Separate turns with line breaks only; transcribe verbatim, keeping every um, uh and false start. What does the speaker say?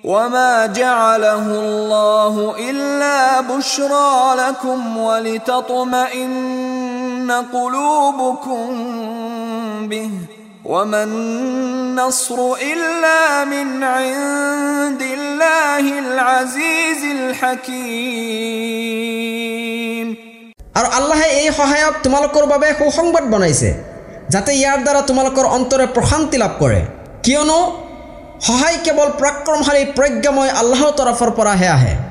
وما جعله الله إلا بشرى لكم ولتطمئن قلوبكم به وما النصر إلا من عند الله العزيز الحكيم
আর আল্লাহ এই সহায়ক তোমালোকৰ বাবে সুসংবাদ বনাইছে যাতে ইয়াৰ দ্বাৰা তোমালোকৰ অন্তৰে প্ৰশান্তি লাভ কৰে কিয়নো সহায় কেৱল পৰাক্ৰমশালী প্ৰজ্ঞাময় আল্লাহৰ তৰফৰ পৰাহে আহে।